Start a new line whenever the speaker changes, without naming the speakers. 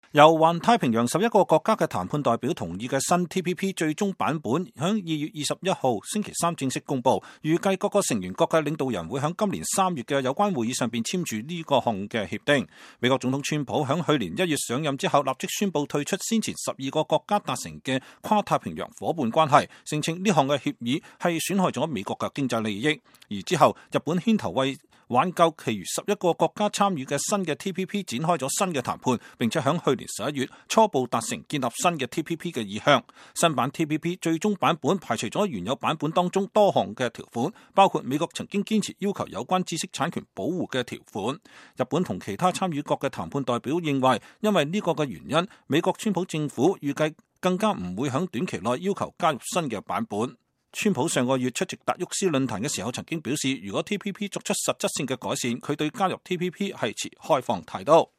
由環太平洋11個國家嘅談判代表同意嘅新 TPP 最終版本響2月21號星期三正式公布，預計各個成員國嘅領導人會響今年3月嘅有關會議上邊簽署呢個項嘅協定。美國總統川普響去年1月上任之後，立即宣布退出先前12個國家達成嘅跨太平洋夥伴關係，聲稱呢項嘅協議係損害咗美國嘅經濟利益。而之後，日本牽頭為挽救其餘11個國家參與嘅新嘅 TPP 展開咗新嘅談判，並且響去年11月初步達成建立新嘅 TPP 嘅意向。新版 TPP 最終版本排除咗原有版本當中多項嘅條款，包括美國曾經堅持要求有關知識產權保護嘅條款。日本同其他參與國嘅談判代表認為，因為呢個嘅原因，美國川普政府預計更加唔會響短期內要求加入新嘅版本。川普上個月出席達沃斯論壇嘅時候曾經表示，如果 TPP 作出實質性嘅改善，佢對加入 TPP 係持開放態度。